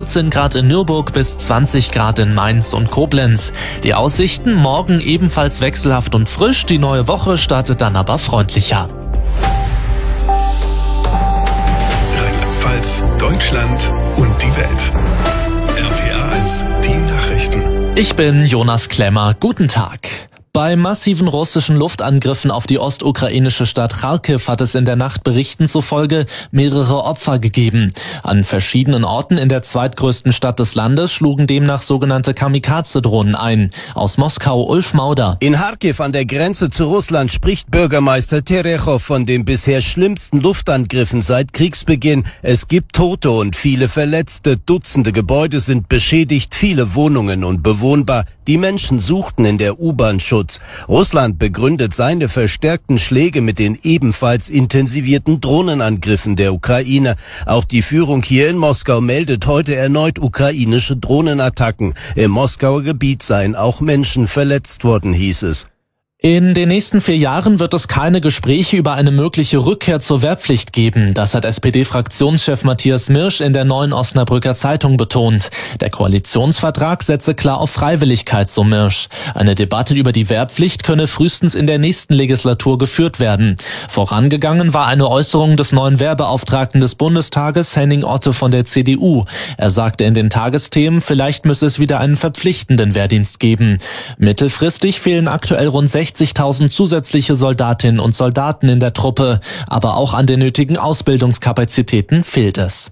17 Grad in Nürburg bis 20 Grad in Mainz und Koblenz. Die Aussichten morgen ebenfalls wechselhaft und frisch, die neue Woche startet dann aber freundlicher. Rheinland-Pfalz, Deutschland und die Welt. RPA 1, die Nachrichten. Ich bin Jonas Klemmer. Guten Tag. Bei massiven russischen Luftangriffen auf die ostukrainische Stadt Charkiw hat es in der Nacht Berichten zufolge mehrere Opfer gegeben. An verschiedenen Orten in der zweitgrößten Stadt des Landes schlugen demnach sogenannte Kamikaze-Drohnen ein. Aus Moskau Ulf Mauder. In Charkiw an der Grenze zu Russland spricht Bürgermeister Terechow von den bisher schlimmsten Luftangriffen seit Kriegsbeginn. Es gibt Tote und viele Verletzte. Dutzende Gebäude sind beschädigt, viele Wohnungen unbewohnbar. Die Menschen suchten in der U-Bahn Schutz. Russland begründet seine verstärkten Schläge mit den ebenfalls intensivierten Drohnenangriffen der Ukraine. Auch die Führung hier in Moskau meldet heute erneut ukrainische Drohnenattacken. Im Moskauer Gebiet seien auch Menschen verletzt worden, hieß es. In den nächsten 4 Jahren wird es keine Gespräche über eine mögliche Rückkehr zur Wehrpflicht geben. Das hat SPD-Fraktionschef Matthias Mirsch in der Neuen Osnabrücker Zeitung betont. Der Koalitionsvertrag setze klar auf Freiwilligkeit, so Mirsch. Eine Debatte über die Wehrpflicht könne frühestens in der nächsten Legislatur geführt werden. Vorangegangen war eine Äußerung des neuen Wehrbeauftragten des Bundestages, Henning Otte von der CDU. Er sagte in den Tagesthemen, vielleicht müsse es wieder einen verpflichtenden Wehrdienst geben. Mittelfristig fehlen aktuell rund 60.000 zusätzliche Soldatinnen und Soldaten in der Truppe, aber auch an den nötigen Ausbildungskapazitäten fehlt es.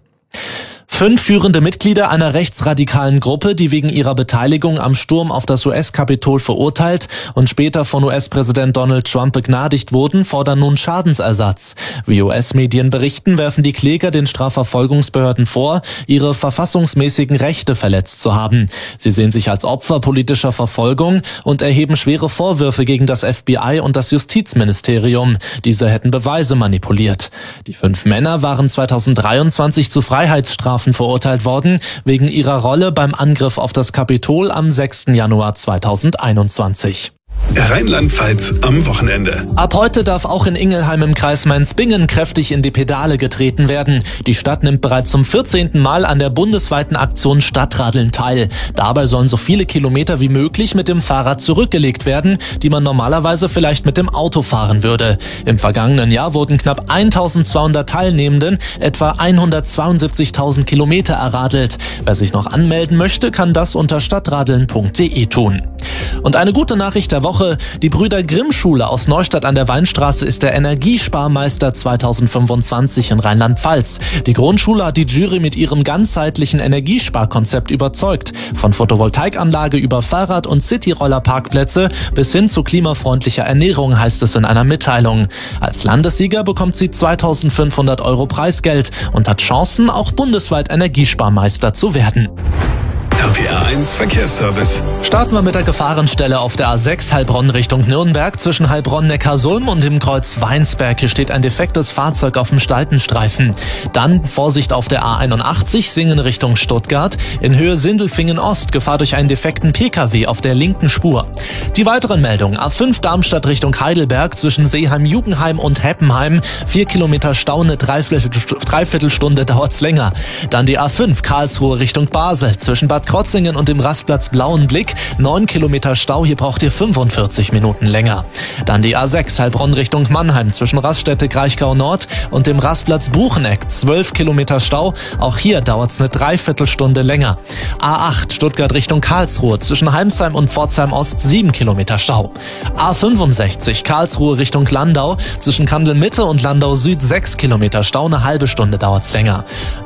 5 führende Mitglieder einer rechtsradikalen Gruppe, die wegen ihrer Beteiligung am Sturm auf das US-Kapitol verurteilt und später von US-Präsident Donald Trump begnadigt wurden, fordern nun Schadensersatz. Wie US-Medien berichten, werfen die Kläger den Strafverfolgungsbehörden vor, ihre verfassungsmäßigen Rechte verletzt zu haben. Sie sehen sich als Opfer politischer Verfolgung und erheben schwere Vorwürfe gegen das FBI und das Justizministerium. Diese hätten Beweise manipuliert. Die 5 Männer waren 2023 zu Freiheitsstrafen verurteilt worden, wegen ihrer Rolle beim Angriff auf das Kapitol am 6. Januar 2021. Rheinland-Pfalz am Wochenende. Ab heute darf auch in Ingelheim im Kreis Mainz-Bingen kräftig in die Pedale getreten werden. Die Stadt nimmt bereits zum 14. Mal an der bundesweiten Aktion Stadtradeln teil. Dabei sollen so viele Kilometer wie möglich mit dem Fahrrad zurückgelegt werden, die man normalerweise vielleicht mit dem Auto fahren würde. Im vergangenen Jahr wurden knapp 1.200 Teilnehmenden etwa 172.000 Kilometer erradelt. Wer sich noch anmelden möchte, kann das unter stadtradeln.de tun. Und eine gute Nachricht der Woche: Die Brüder Grimm Schule aus Neustadt an der Weinstraße ist der Energiesparmeister 2025 in Rheinland-Pfalz. Die Grundschule hat die Jury mit ihrem ganzheitlichen Energiesparkonzept überzeugt. Von Photovoltaikanlage über Fahrrad- und Cityrollerparkplätze bis hin zu klimafreundlicher Ernährung, heißt es in einer Mitteilung. Als Landessieger bekommt sie 2.500 € Preisgeld und hat Chancen, auch bundesweit Energiesparmeister zu werden. RPA 1 Verkehrsservice. Starten wir mit der Gefahrenstelle auf der A6 Heilbronn Richtung Nürnberg zwischen Heilbronn-Neckarsulm und dem Kreuz Weinsberg. Hier steht ein defektes Fahrzeug auf dem Seitenstreifen. Dann Vorsicht auf der A81 Singen Richtung Stuttgart. In Höhe Sindelfingen Ost Gefahr durch einen defekten Pkw auf der linken Spur. Die weiteren Meldungen: A5 Darmstadt Richtung Heidelberg zwischen Seeheim-Jugenheim und Heppenheim. 4 Kilometer Stau, eine Dreiviertelstunde dauert's länger. Dann die A5 Karlsruhe Richtung Basel zwischen Bad Krotzingen und dem Rastplatz Blauen Blick. 9 Kilometer Stau, hier braucht ihr 45 Minuten länger. Dann die A6 Heilbronn Richtung Mannheim zwischen Raststätte Kraichgau Nord und dem Rastplatz Bucheneck. 12 Kilometer Stau, auch hier dauert's eine Dreiviertelstunde länger. A8 Stuttgart Richtung Karlsruhe zwischen Heimsheim und Pforzheim Ost. 7 Kilometer Stau. A65 Karlsruhe Richtung Landau zwischen Kandel Mitte und Landau Süd. 6 Kilometer Stau, eine halbe Stunde dauert's länger.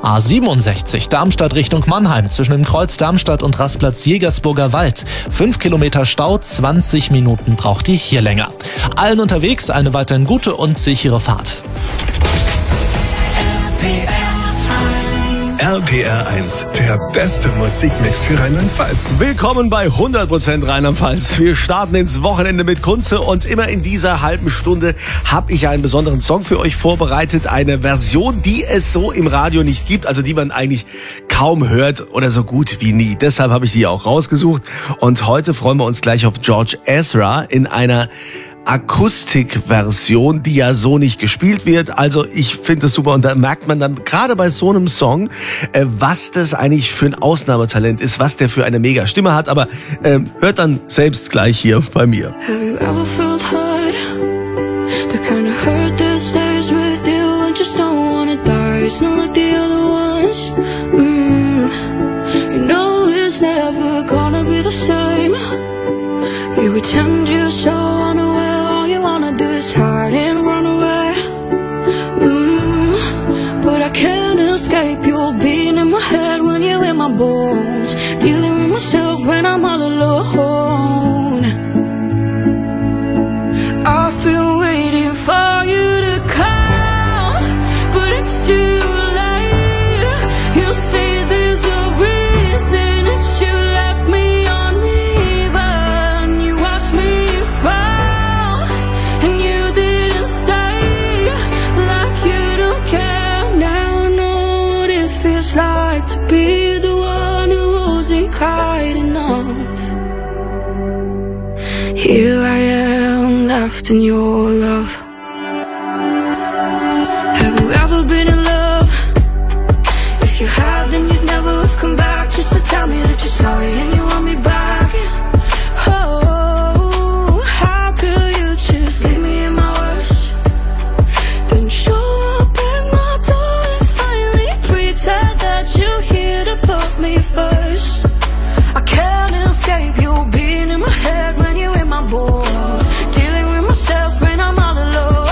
A67 Darmstadt Richtung Mannheim zwischen dem Kreuz Darmstadt und Rastplatz Jägersburger Wald. 5 Kilometer Stau, 20 Minuten braucht ihr hier länger. Allen unterwegs eine weiterhin gute und sichere Fahrt. RPR 1, der beste Musikmix für Rheinland-Pfalz. Willkommen bei 100% Rheinland-Pfalz. Wir starten ins Wochenende mit Kunze und immer in dieser halben Stunde habe ich einen besonderen Song für euch vorbereitet. Eine Version, die es so im Radio nicht gibt, also die man eigentlich kaum hört oder so gut wie nie. Deshalb habe ich die auch rausgesucht und heute freuen wir uns gleich auf George Ezra in einer Akustikversion, die ja so nicht gespielt wird. Also ich finde es super und da merkt man dann gerade bei so einem Song, was das eigentlich für ein Ausnahmetalent ist, was der für eine mega Stimme hat. Aber hört dann selbst gleich hier bei mir. Have you ever felt hurt? The kind of hurt that stays with you and just don't wanna die. It's not like the other ones. You know it's never gonna be the same. You pretend you're so unaware. All you wanna do is hide and run away. But I can't escape your being in my head when you're in my bones. Dealing with myself when I'm all alone. I've been waiting for you to come, but it's too late. You say there's a reason that you left me uneven. You watched me fall, and you didn't stay. Like you don't care now. I know what it feels like to be the one who wasn't kind enough. Here I am, left in your love. Have you ever been in love? If you had, then you'd never have come back. Just to tell me that you're sorry and you want me back. Oh, how could you just leave me in my worst? Then show up at my door and finally pretend that you're here to put me first. I can't escape you being in my head when you're in my bones. Dealing with myself when I'm all alone.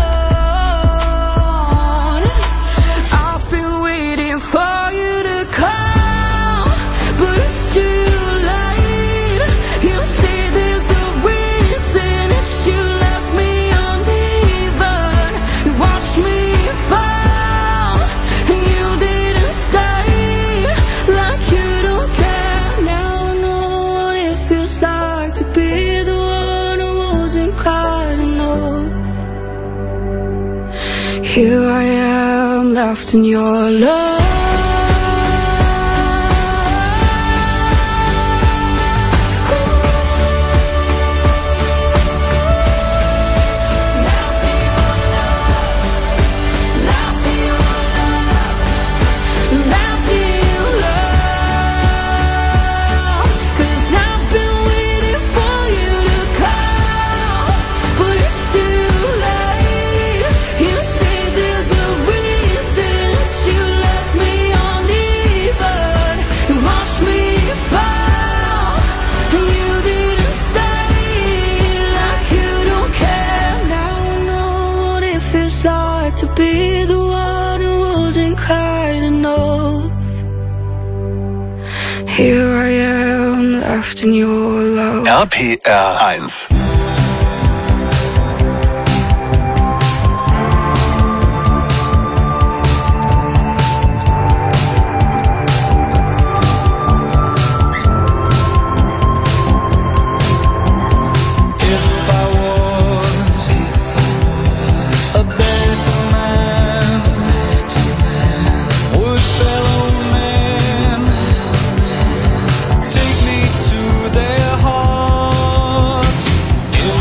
I've been waiting for you to come, but it's too late. You say there's a reason that you left me uneven. You watched me fall, and you didn't stay. Like you don't care now. I know what it feels like to be the one who wasn't kind enough. Here I am, left in your love. To be the one who wasn't kind enough. Here I am, left in your love. RPR 1. Take me to their hearts.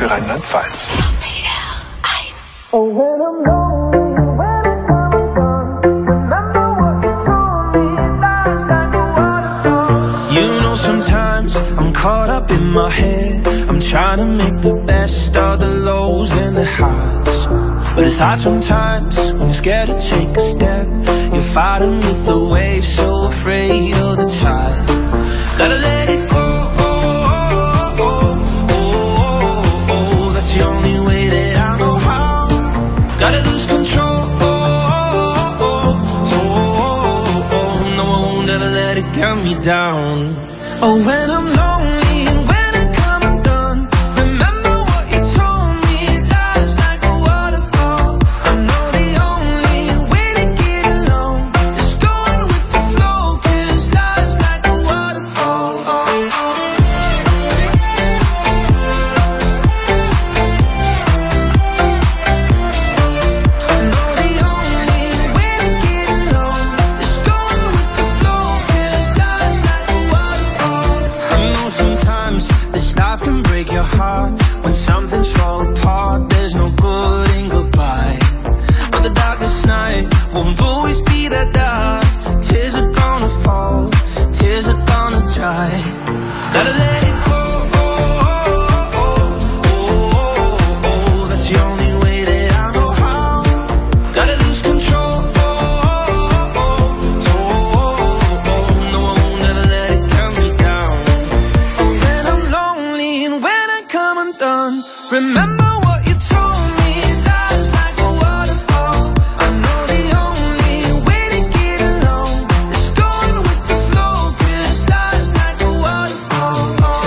für Rheinland-Pfalz. You know, sometimes I'm caught up in my head. I'm trying to make the best of the lows and the highs. But it's hard sometimes when you're scared to take a step. You're fighting with the waves, so afraid of the tide. Gotta let it go. That's the only way that I know how. Gotta lose control. No, I won't ever let it get me down. Oh, when I'm lonely and when I come undone, remember what you told me. Life's like a waterfall. I know the only way to get along is going with the flow, 'cause life's like a waterfall. I know the only way to get along is going with the flow, 'cause life's like a waterfall. I know sometimes this life can break your heart. When something's fall apart, there's no good in goodbye. But the darkest night won't always be that dark. Tears are gonna fall, tears are gonna dry. Gotta let it go. That's the only way that I know how. Gotta lose control. No, I won't ever let it get me down. Oh, when I'm lonely and when I come undone, remember what you told me. Life's like a waterfall. I know the only way to get along is going with the flow, 'cause life's like a waterfall.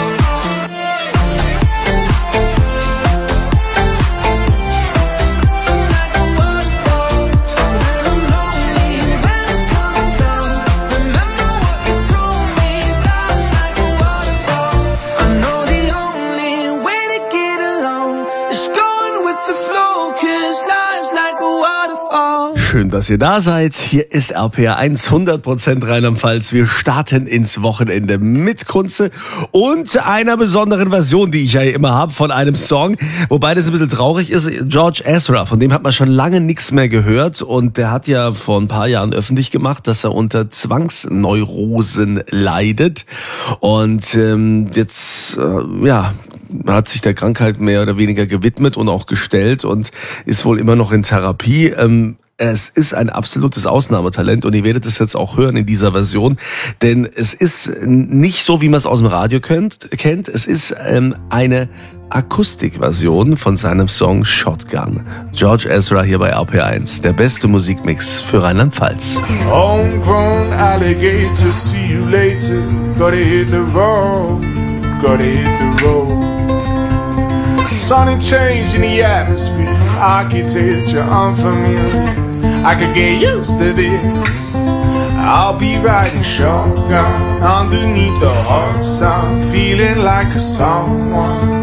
Like a waterfall. When I'm lonely and when I come undone, remember what you told me. Life's like a waterfall. I know the only way to get along is going with the flow, 'cause life's like a waterfall. Schön, dass ihr da seid. Hier ist RPR 1, 100% Rheinland-Pfalz. Wir starten ins Wochenende mit Kunze und einer besonderen Version, die ich ja immer habe, von einem Song. Wobei das ein bisschen traurig ist. George Ezra, von dem hat man schon lange nichts mehr gehört. Und der hat ja vor ein paar Jahren öffentlich gemacht, dass er unter Zwangsneurosen leidet. Und jetzt, hat sich der Krankheit mehr oder weniger gewidmet und auch gestellt und ist wohl immer noch in Therapie. Es ist ein absolutes Ausnahmetalent und ihr werdet es jetzt auch hören in dieser Version, denn es ist nicht so, wie man es aus dem Radio kennt. Es ist eine Akustikversion von seinem Song Shotgun. George Ezra hier bei RPR1, der beste Musikmix für Rheinland-Pfalz. Homegrown alligator, see you later. Gotta hit the road, gotta hit the road. Sudden change in the atmosphere, architecture unfamiliar. I could get used to this. I'll be riding shotgun underneath the hot sun, feeling like a someone.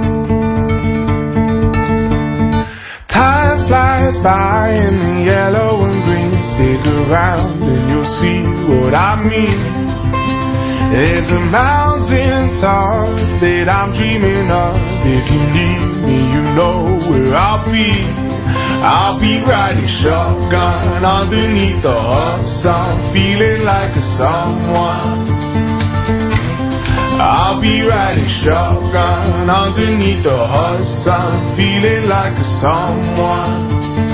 Time flies by in the yellow and green. Stick around and you'll see what I mean. There's a mountain top that I'm dreaming of. If you need me, you know where I'll be. I'll be riding shotgun underneath the hot sun, feeling like a someone. I'll be riding shotgun underneath the hot sun, feeling like a someone.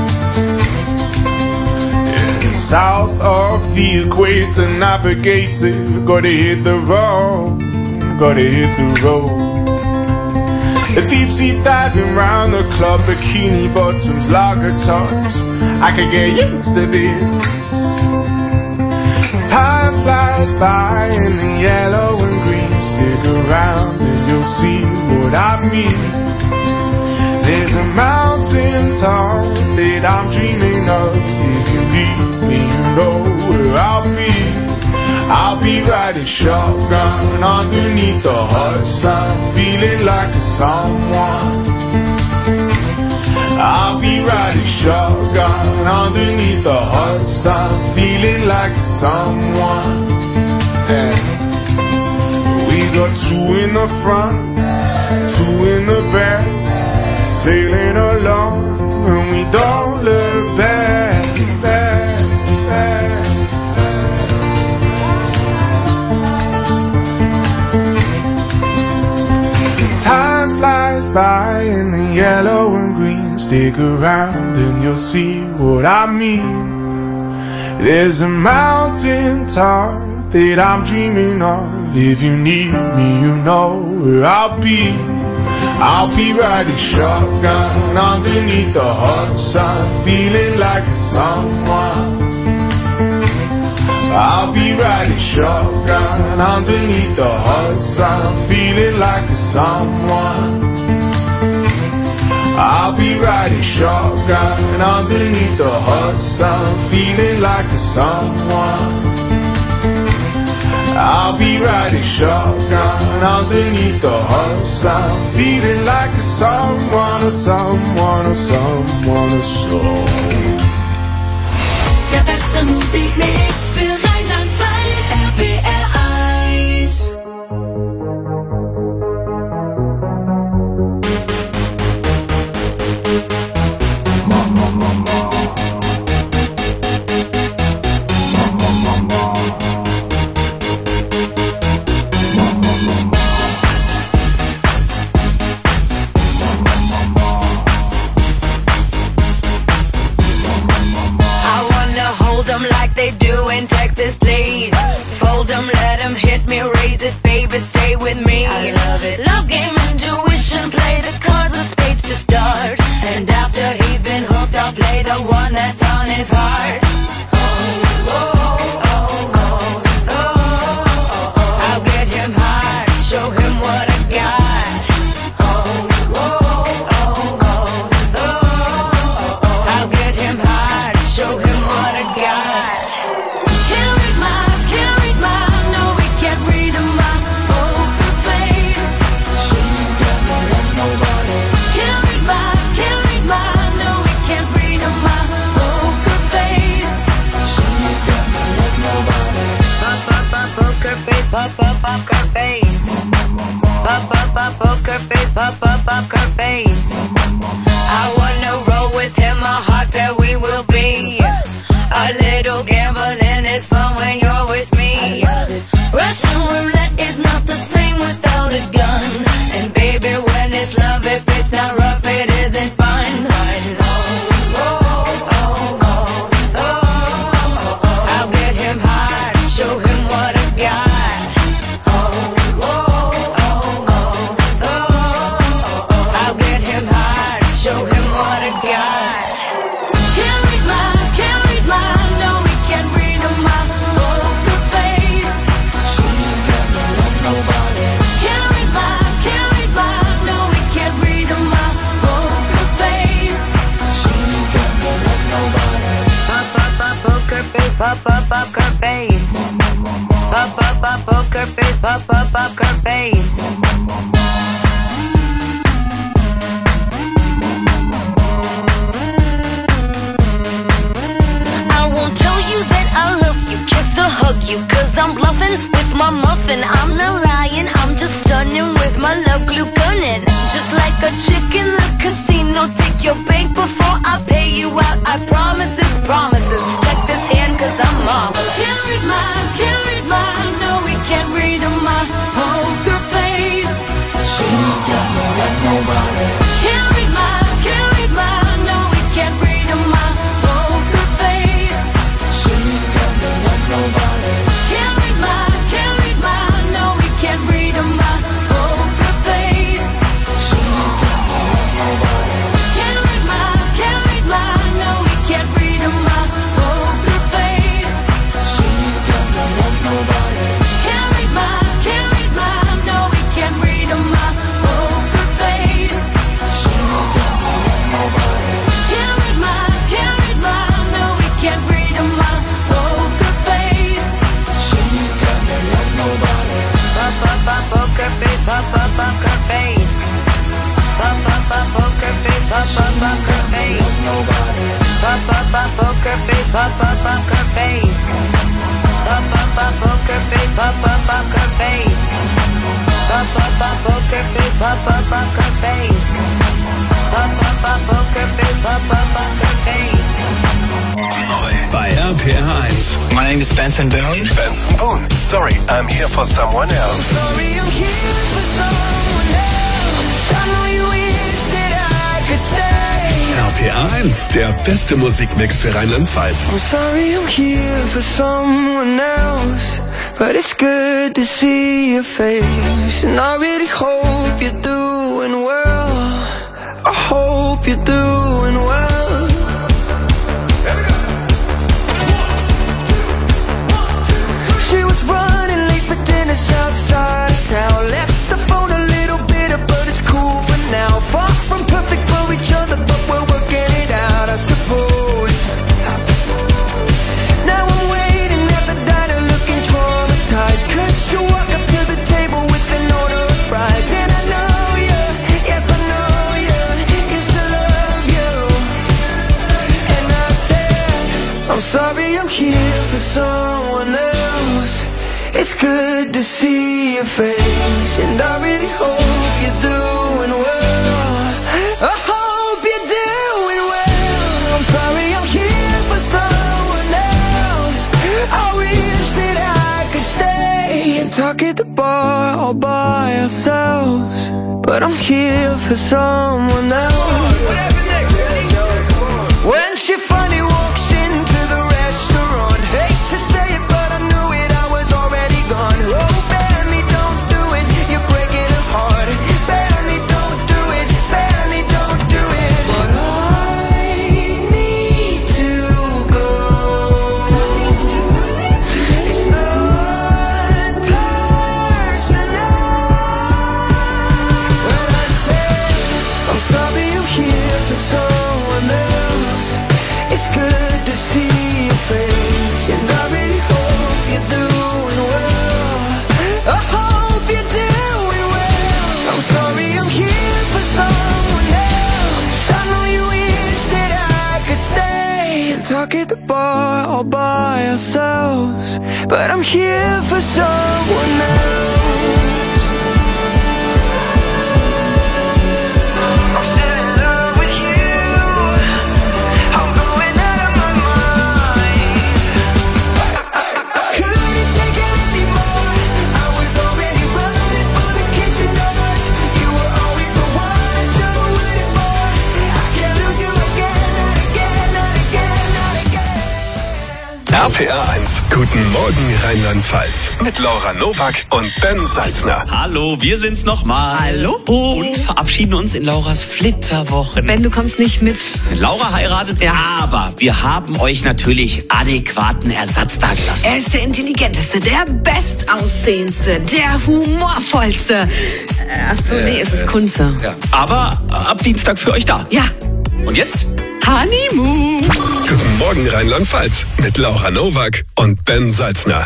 South of the equator, navigator, gotta hit the road, gotta hit the road. A deep sea diving round the club, bikini bottoms, lager tops. I could get used to this. Time flies by in the yellow and green. Stick around and you'll see what I mean. There's a mountain top that I'm dreaming of. If you leave me, you know where I'll be. I'll be riding shotgun underneath the hot sun, feeling like a someone. I'll be riding shotgun underneath the hot sun, feeling like a someone. Yeah. We got two in the front, two in the back. sailing along, and we don't look back, back, back. Time flies by in the yellow and green. Stick around and you'll see what I mean. There's a mountain top that I'm dreaming of. If you need me, you know where I'll be. I'll be riding shotgun underneath the hot sun, feeling like a someone. I'll be riding shotgun underneath the hot sun, feeling like a someone. I'll be riding shotgun underneath the hot sun, feeling like a someone. I'll be riding shotgun underneath the hot sun, feeling like a someone, a someone, a someone, a soul. Der beste Musikmix für Rheinland-Pfalz, RPR 1. Like they do in Texas, please. Fold them, let them hit me, raise it, baby, stay with me. I love it. Love game, intuition, play the cards with spades to start. And after he's been hooked, I'll play the one that's on his heart. I'll get him high, show him what I got. I'll get him high, show him what I got. Pop up her face. Pop up poker face. Pop up her face. I wanna roll with him, a hot pair we will be. A little gambling is fun when you're with me. Russian roulette is not the same without a gun. And baby, when it's love, if it's not rough, it isn't fun. I'll get him high, show him what I got. Pop up her face. Pop up poker face. Pop up her face. I won't tell you that I love you, kiss or hug you, 'cause I'm bluffing with my muffin. I'm not lying, I'm just stunning with my love glue gunning. Just like a chick in the casino, take your bank before I pay you out. I promise this promises. Check this hand, 'cause I'm marvelous. Can't read mine, no, we can't read my poker face. She's got me like nobody. Can't read mine, no, we can't read my poker face. She's got me like nobody. Can't read mine, no, we can't read my poker face. She's got me like nobody. Can't read mine, no, we can't read my poker face. She's got me like nobody. Can't read mine, no, we can't read my poker face. She's got me like nobody. Can't read mine, no, we can't read my poker face. She's got me like nobody. Pop poker face. Pop poker face. Pop poker face. Pop poker face. Nobody. Pop poker face. Pop poker face. Pop poker face. Pop poker face. Pop poker face. Pop poker face. Neu bei RPR 1. My name is Benson Boone. Benson Boone. Sorry, I'm here for someone else. Sorry, I'm here for someone else. I know you wish that I could stay. RPR 1, der beste Musikmix für Rheinland-Pfalz. I'm sorry, I'm here for someone else. But it's good to see your face. And I really hope you're doing well. I hope you're doing well. She was running late for dinner outside of town. Left the phone a little bitter, but it's cool for now. Far from perfect for each other, but we're working it out, I suppose. Now I'm waiting at the diner looking traumatized, 'cause you walk up to the table with an order of fries. And I know you, yes I know you, used to love you. And I said, I'm sorry, I'm here for someone else. It's good to see your face, and I really hope you're doing well. I hope you're doing well. I'm sorry, I'm here for someone else. I wish that I could stay and talk at the bar all by ourselves, but I'm here for someone else. When she finally walks into the restaurant, hate to say it, but I knew it, I was already gone. Oh, Benny, don't do it, you're breaking her heart. Benny, don't do it, Benny, don't do it. But I need to go. It's not personal. When I say I'm sorry, I'm here for someone else. It's good to see your face, and I really hope you're doing well. I hope you're doing well. I'm sorry, I'm here for someone else. I know you wish that I could stay and talk at the bar all by ourselves, but I'm here for someone else. I'm still in love with you. I'm going out of my mind. Couldn't take it anymore. I was already running for the kitchen doors. You were always the one I should have waited for. I can't lose you again, not again, not again, not again. RPR 1. Guten Morgen Rheinland-Pfalz. Mit Laura Nowak und Ben Salzner. Hallo, wir sind's nochmal. Hallo. Und verabschieden uns in Lauras Flitterwochen. Ben, du kommst nicht mit. Laura heiratet, Ja. aber wir haben euch natürlich adäquaten Ersatz dagelassen. Er ist der intelligenteste, der bestaussehendste, der humorvollste. Achso, nee, es ist Kunze. Ja. Aber ab Dienstag für euch da. Ja, Und jetzt? Honeymoon. Guten Morgen Rheinland-Pfalz. Mit Laura Nowak und Ben Salzner.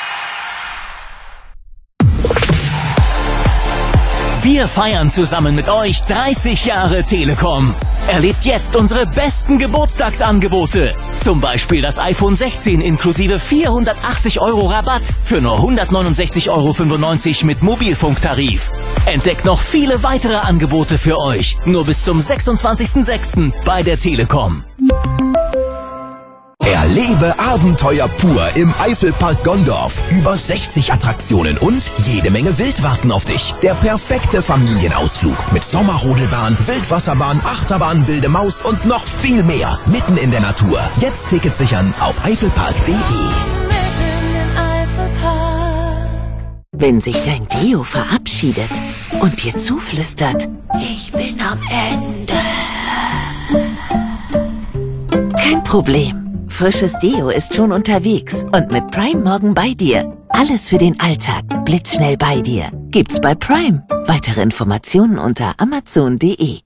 Wir feiern zusammen mit euch 30 Jahre Telekom. Erlebt jetzt unsere besten Geburtstagsangebote. Zum Beispiel das iPhone 16 inklusive 480 € Rabatt für nur 169,95 € mit Mobilfunktarif. Entdeckt noch viele weitere Angebote für euch. Nur bis zum 26.06. bei der Telekom. Erlebe Abenteuer pur im Eifelpark Gondorf. Über 60 Attraktionen und jede Menge Wild warten auf dich. Der perfekte Familienausflug mit Sommerrodelbahn, Wildwasserbahn, Achterbahn, wilde Maus und noch viel mehr. Mitten in der Natur. Jetzt Tickets sichern auf eifelpark.de. Wenn sich dein Deo verabschiedet und dir zuflüstert, ich bin am Ende. Kein Problem. Frisches Deo ist schon unterwegs und mit Prime morgen bei dir. Alles für den Alltag, blitzschnell bei dir. Gibt's bei Prime. Weitere Informationen unter amazon.de.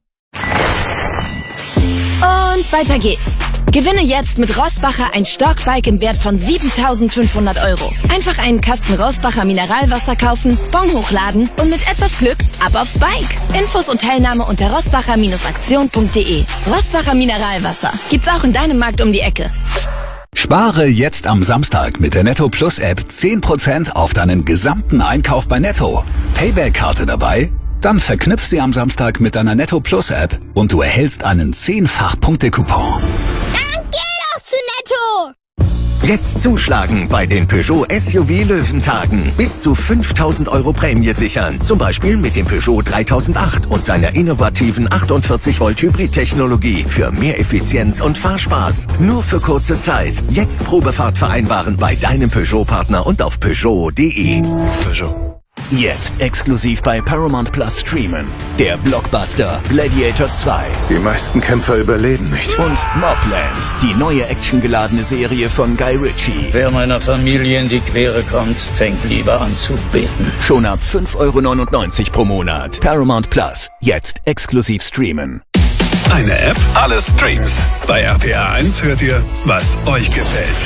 Und weiter geht's. Gewinne jetzt mit Rossbacher ein Stockbike im Wert von 7.500 €. Einfach einen Kasten Rossbacher Mineralwasser kaufen, Bon hochladen und mit etwas Glück ab aufs Bike. Infos und Teilnahme unter rossbacher-aktion.de. Rossbacher Mineralwasser. Gibt's auch in deinem Markt um die Ecke. Spare jetzt am Samstag mit der Netto Plus App 10% auf deinen gesamten Einkauf bei Netto. Payback-Karte dabei? Dann verknüpf sie am Samstag mit deiner Netto Plus App und du erhältst einen 10-fach Punkte-Coupon. Dann geh doch zu Netto! Jetzt zuschlagen bei den Peugeot SUV Löwentagen. Bis zu 5.000 € Prämie sichern. Zum Beispiel mit dem Peugeot 3008 und seiner innovativen 48 Volt Hybrid-Technologie für mehr Effizienz und Fahrspaß. Nur für kurze Zeit. Jetzt Probefahrt vereinbaren bei deinem Peugeot-Partner und auf Peugeot.de. Peugeot. Jetzt exklusiv bei Paramount Plus streamen. Der Blockbuster Gladiator 2. Die meisten Kämpfer überleben nicht. Und Mobland, die neue actiongeladene Serie von Guy Ritchie. Wer meiner Familie in die Quere kommt, fängt lieber an zu beten. Schon ab 5,99 € pro Monat. Paramount Plus, jetzt exklusiv streamen. Eine App, alle Streams. Bei RPA 1 hört ihr, was euch gefällt.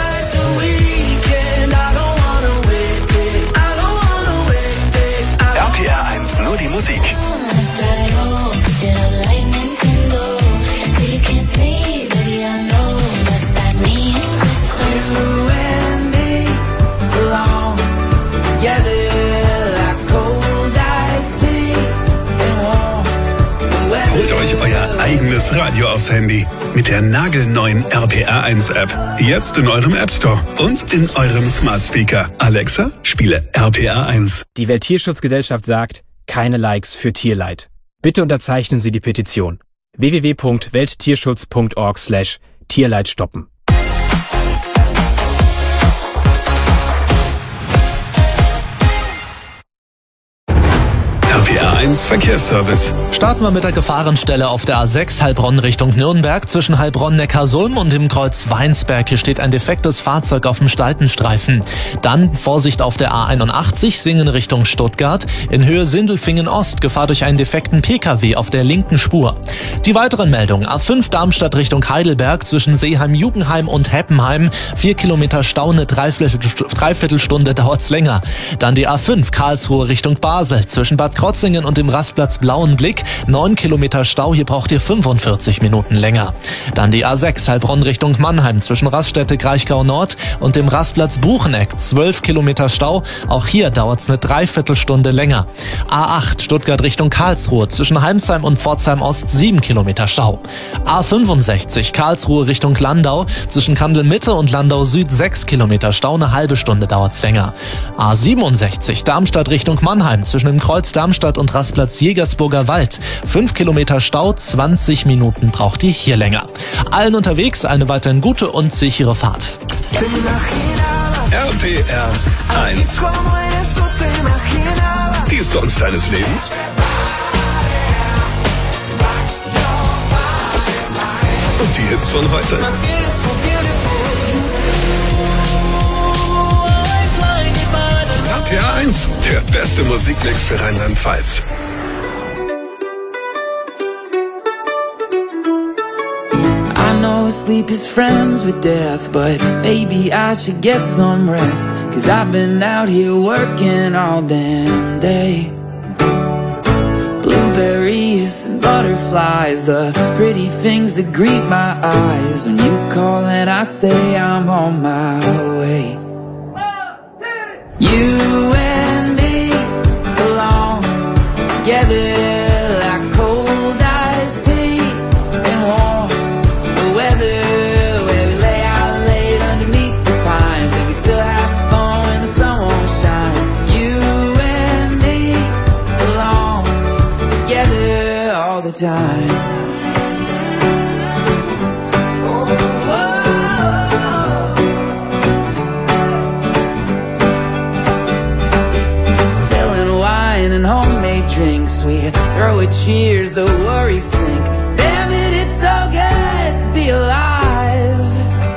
RPA 1, nur die Musik. Holt euch euer eigenes Radio aufs Handy mit der nagelneuen RPA 1 App. Jetzt in eurem App Store und in eurem Smart Speaker. Alexa, spiele RPA 1. Die Welttierschutzgesellschaft sagt, keine Likes für Tierleid. Bitte unterzeichnen Sie die Petition. www.welttierschutz.org/Tierleid stoppen. RPA 1 Verkehrsservice. Starten wir mit der Gefahrenstelle auf der A6 Heilbronn Richtung Nürnberg zwischen Heilbronn-Neckarsulm und dem Kreuz Weinsberg. Hier steht ein defektes Fahrzeug auf dem Seitenstreifen. Dann Vorsicht auf der A81 Singen Richtung Stuttgart. In Höhe Sindelfingen Ost Gefahr durch einen defekten Pkw auf der linken Spur. Die weiteren Meldungen: A5 Darmstadt Richtung Heidelberg zwischen Seeheim-Jugendheim und Heppenheim. 4 Kilometer Stau, eine Dreiviertelstunde dauert's länger. Dann die A5 Karlsruhe Richtung Basel zwischen Bad Krotzingen und dem Rastplatz Blauen Blick. 9 Kilometer Stau, hier braucht ihr 45 Minuten länger. Dann die A6 Heilbronn Richtung Mannheim zwischen Raststätte Kraichgau Nord und dem Rastplatz Bucheneck. 12 Kilometer Stau, auch hier dauert's eine Dreiviertelstunde länger. A8 Stuttgart Richtung Karlsruhe zwischen Heimsheim und Pforzheim Ost 7 Kilometer Stau. A65 Karlsruhe Richtung Landau zwischen Kandel Mitte und Landau Süd 6 Kilometer Stau, eine halbe Stunde dauert's länger. A67 Darmstadt Richtung Mannheim zwischen dem Kreuz Darmstadt und Rastplatz Jägersburger Wald. 5 Kilometer Stau, 20 Minuten braucht ihr hier länger. Allen unterwegs eine weiterhin gute und sichere Fahrt. RPR 1. Die Songs deines Lebens. Und die Hits von heute. RPR 1, der beste Musikmix für Rheinland-Pfalz. I know sleep is friends with death, but maybe I should get some rest. 'Cause I've been out here working all damn day. Blueberries and butterflies, the pretty things that greet my eyes. When you call and I say I'm on my way. You and me belong together like cold iced tea and warm the weather, where we lay out late underneath the pines and we still have fun when the sun won't shine. You and me belong together all the time. And homemade drinks, we throw a cheers, the worries sink. Damn it, it's so good to be alive.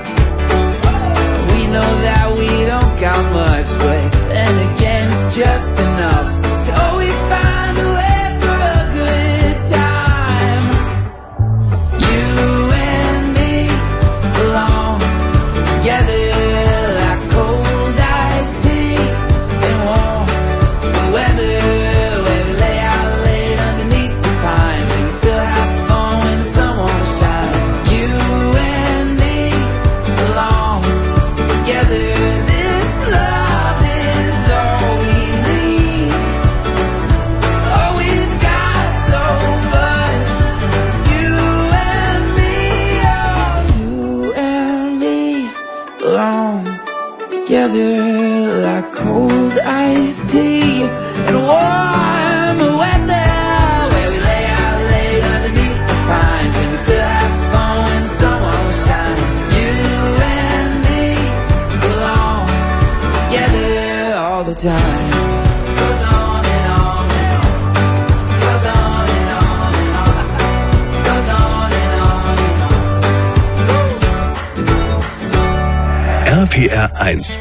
We know that we don't got much, but then again it's just enough to always find a way for a good time. You and me belong together like cold iced tea and warm the weather. belong together like cold iced tea and warm weather, where we lay out late underneath the pines and we still have fun when the sun won't shine. You and me belong together all the time. Goes on and on and on. Goes on and on and on. Goes on and on and on. RPR 1.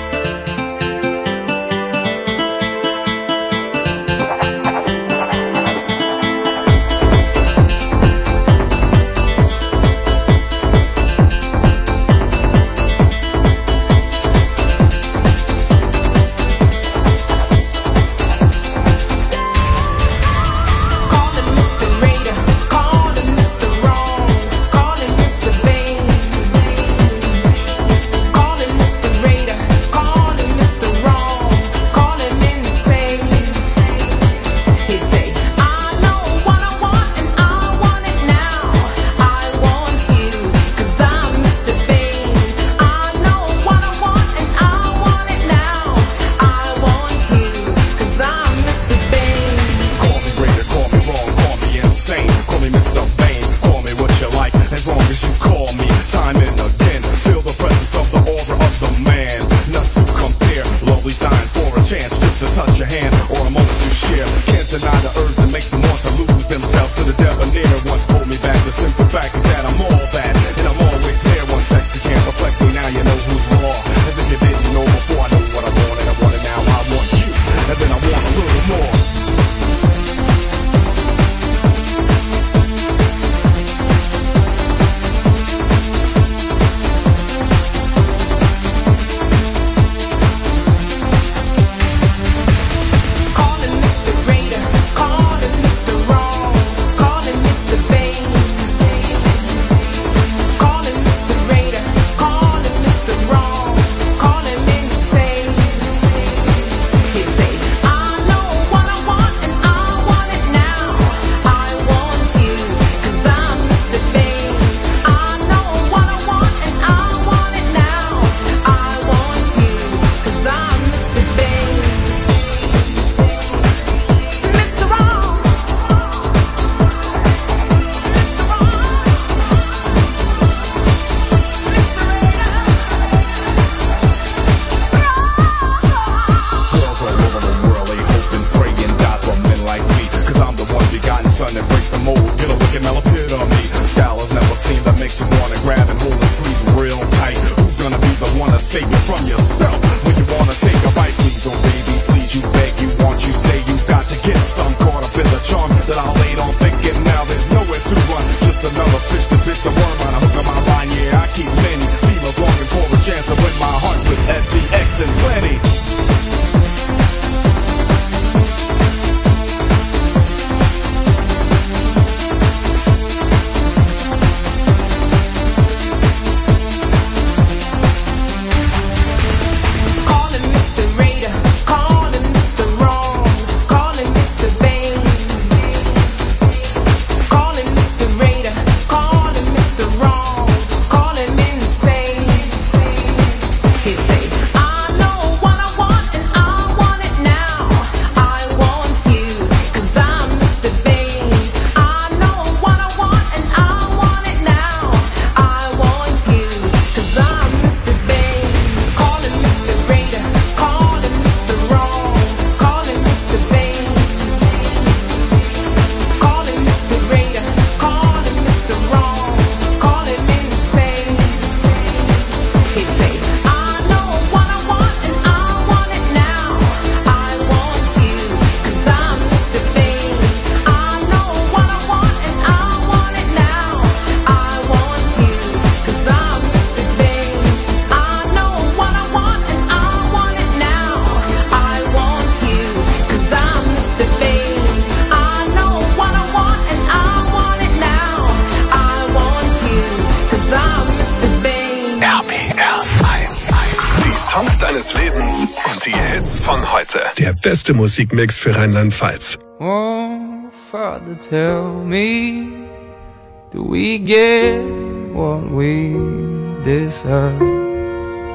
Songs deines Lebens und die Hits von heute. Der beste Musikmix für Rheinland-Pfalz. Oh, Father, tell me, do we get what we deserve?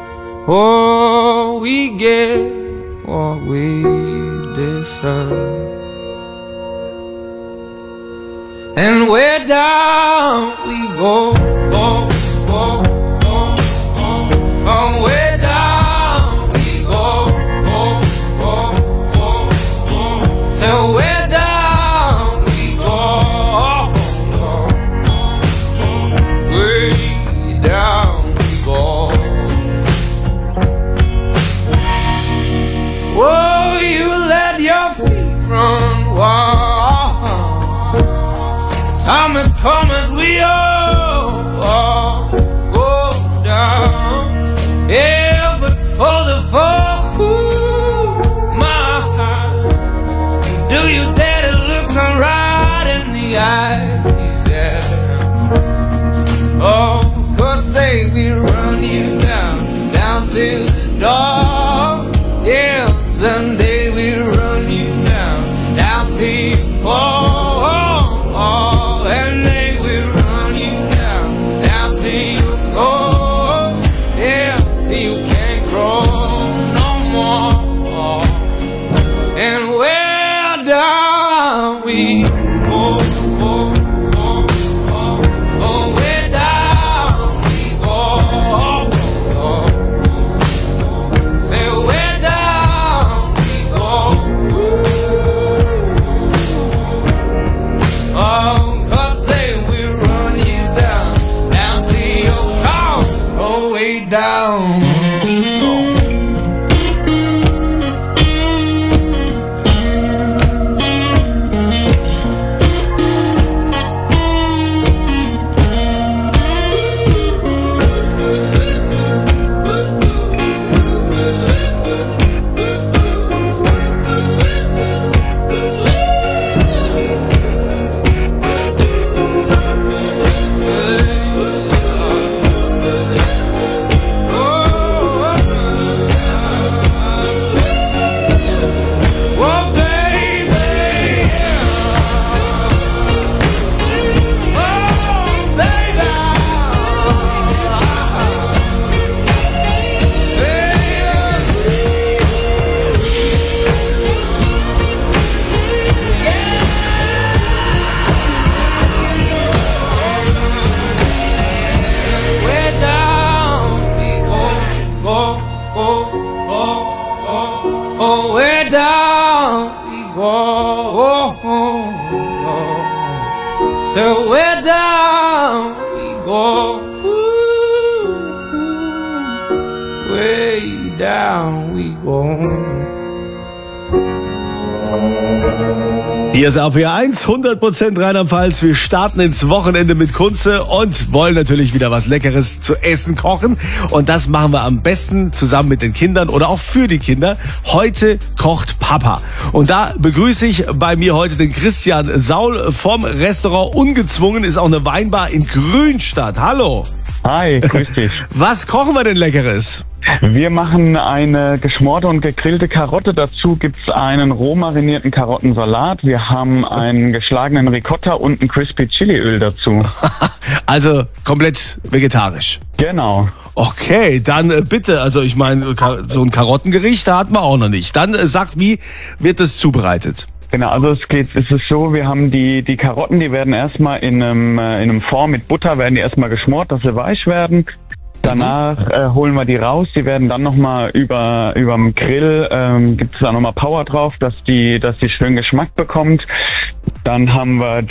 Oh, we get what we deserve. And where down we go, go, go, go, go. Oh, where down we go, go, go, go, go. So where down we go, way down we go. Oh, you let your feet run wild. Time has come as we all go down. Yeah, but for the fall, my heart, do you dare to look them right in the eyes? Yeah. Oh, 'cause they will run you down, down to the door. Yeah, someday we'll run you down, down till you fall. And they will run you down, down till you go. Yeah, till you can't grow no more. And where down we go, go, go, go. Oh, where down we go, go. Say where down we go. Oh, down we go. Oh, where down we go. So where down we go. Way down we go. Hier ist RPR1, 100% Rheinland-Pfalz. Wir starten ins Wochenende mit Kunze und wollen natürlich wieder was Leckeres zu essen kochen. Und das machen wir am besten zusammen mit den Kindern oder auch für die Kinder. Heute kocht Papa. Und da begrüße ich bei mir heute den Christian Saul vom Restaurant Ungezwungen. Ist auch eine Weinbar in Grünstadt. Hallo. Hi, grüß dich. Was kochen wir denn Leckeres? Wir machen eine geschmorte und gegrillte Karotte. Dazu gibt's einen roh marinierten Karottensalat. Wir haben einen geschlagenen Ricotta und ein Crispy Chiliöl dazu. Also komplett vegetarisch. Genau. Okay, dann bitte. Also ich meine, so ein Karottengericht, da hatten wir auch noch nicht. Dann sag, wie wird das zubereitet? Genau, also es ist so, wir haben die Karotten, die werden erstmal in einem Fond mit Butter, werden die erstmal geschmort, dass sie weich werden. Danach holen wir die raus, die werden dann nochmal überm Grill, gibt es da nochmal Power drauf, dass die schön Geschmack bekommt. Dann haben wir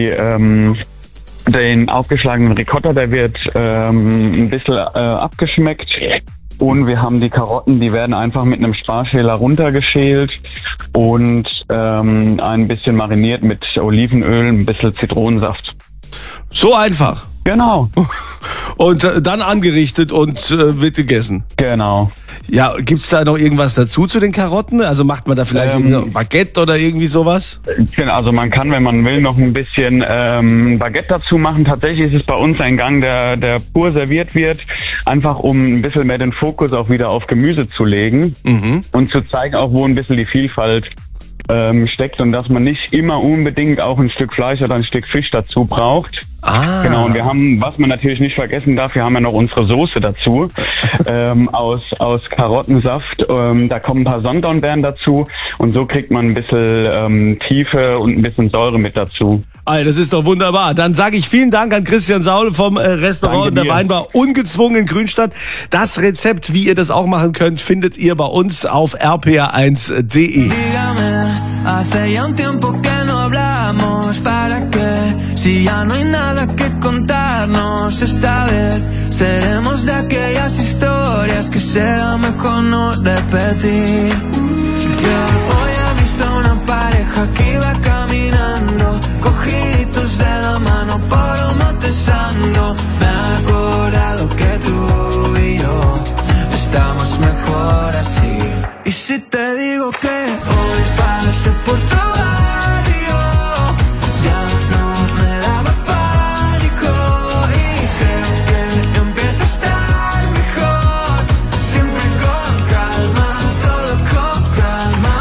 den aufgeschlagenen Ricotta, der wird ein bisschen abgeschmeckt. Und wir haben die Karotten, die werden einfach mit einem Sparschäler runtergeschält und ein bisschen mariniert mit Olivenöl, ein bisschen Zitronensaft. So einfach? Genau. Und dann angerichtet und wird gegessen? Genau. Ja, gibt's da noch irgendwas dazu zu den Karotten? Also macht man da vielleicht ein Baguette oder irgendwie sowas? Also man kann, wenn man will, noch ein bisschen Baguette dazu machen. Tatsächlich ist es bei uns ein Gang, der pur serviert wird, einfach um ein bisschen mehr den Fokus auch wieder auf Gemüse zu legen und zu zeigen auch, wo ein bisschen die Vielfalt steckt und dass man nicht immer unbedingt auch ein Stück Fleisch oder ein Stück Fisch dazu braucht. Ah. Genau, und wir haben, was man natürlich nicht vergessen darf, wir haben ja noch unsere Soße dazu, aus Karottensaft. Da kommen ein paar Sonnenblumenbeeren dazu und so kriegt man ein bisschen Tiefe und ein bisschen Säure mit dazu. Das ist doch wunderbar. Dann sage ich vielen Dank an Christian Saule vom Restaurant in der Weinbar Ungezwungen in Grünstadt. Das Rezept, wie ihr das auch machen könnt, findet ihr bei uns auf rpa1.de. Hace ya un tiempo que no hablamos, ¿para qué? Si ya no hay nada que contarnos, esta vez seremos de aquellas historias que será mejor no repetir. Hoy he visto una pareja que iba caminando, cogiditos de la mano por un matezando. Me he acordado que tú y yo estamos mejor así. Y si te digo que hoy pasé por tu barrio, ya no me daba pánico y creo que empieza a estar mejor. Siempre con calma, todo con calma.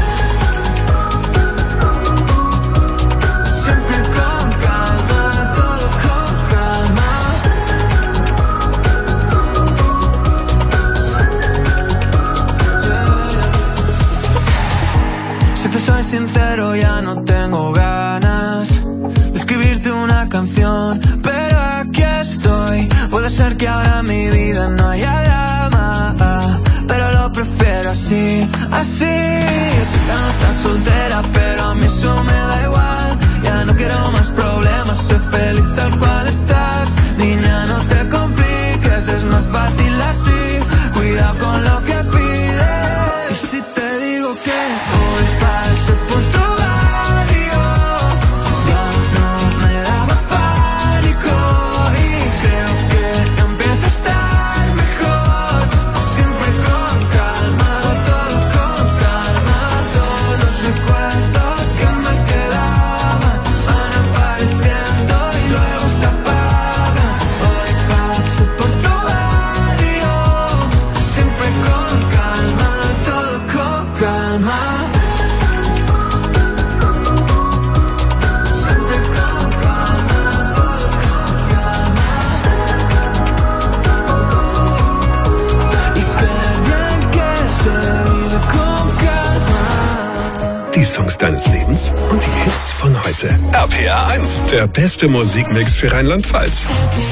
Siempre con calma, todo con calma. Si te soy sincero, ya no tengo ganas de escribirte una canción, pero aquí estoy. Puede ser que ahora en mi vida no haya drama, pero lo prefiero así, así. Sé que no estás soltera, pero a mí eso me da igual. Ya no quiero más problemas, soy feliz tal cual estás. Niña, no te compliques, es más fácil así. Cuidado con lo que pides. Y si te digo que hoy pasé por tu barrio, ya no me daba pánico y creo que empieza a estar mejor. Siempre con calma, todo con calma. Todos los recuerdos que me quedaban van apareciendo y luego se apagan. Hoy pasé por tu barrio, siempre con calma, todo con calma. Siempre con calma, todo con calma. Y qué bien que se vive con calma. Die Songs deines Lebens und die Hits von heute. RPA 1, der beste Musikmix für Rheinland-Pfalz.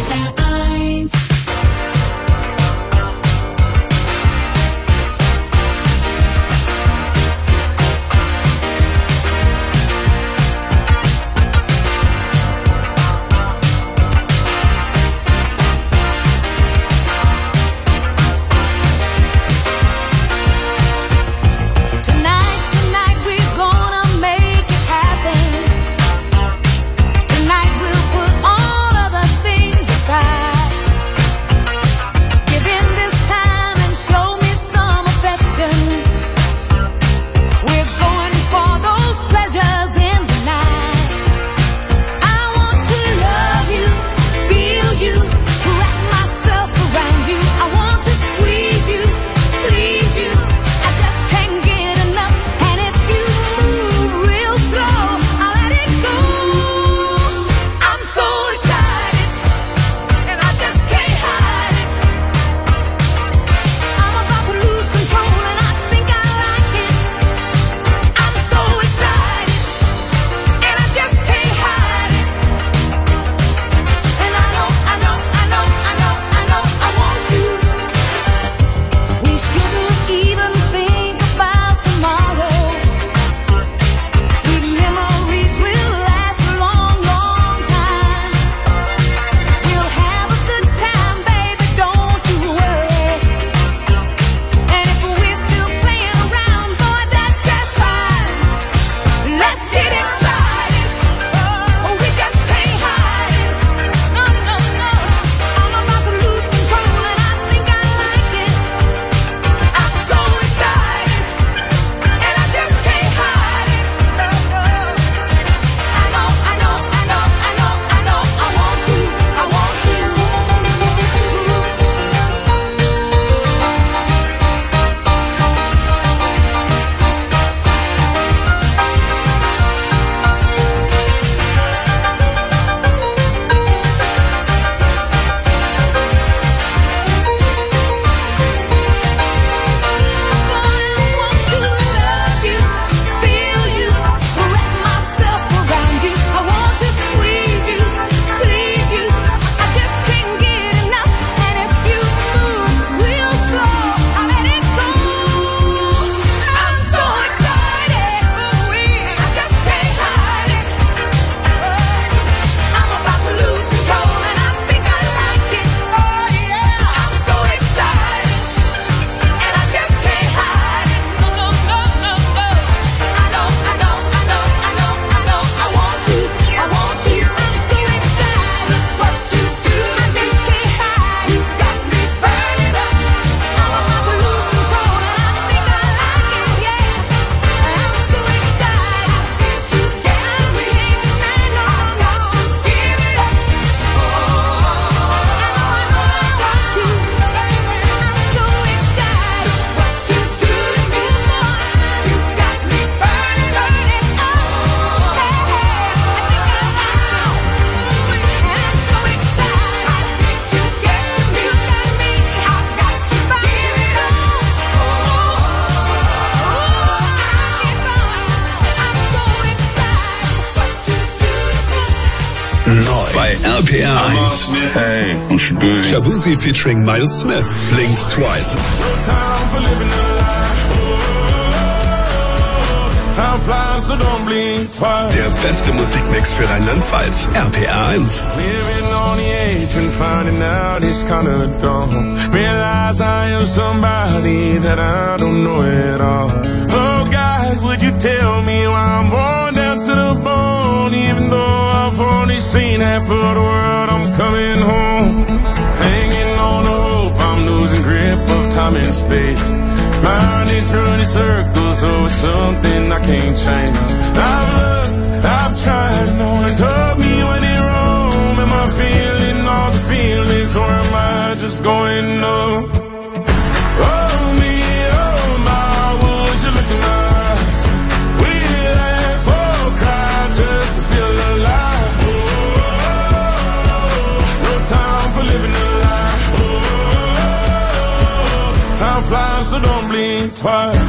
Tonight we're gonna make it happen. Tonight we'll put all of the things aside. bei RPR 1. Hey, und Shabuzi. Shabuzi featuring Miles Smith. Blink Twice. Der beste Musikmix für Rheinland-Pfalz. RPR 1. And finding out it's kinda dumb. Realize I am somebody that I don't know at all. Oh God, would you tell me why I'm born down to the bone? Even though I've only seen half of the world, I'm coming home. Hanging on to hope, I'm losing grip of time and space. Mind is running circles over something I can't change. I've looked, I've tried, no one told me when it wrong. Am I feeling all the feelings, or am I just going numb? Oh me, oh my, would you look in my eyes? We laugh or cry just to feel alive. Oh, no time for living a lie. Oh, time flies, so don't blink twice.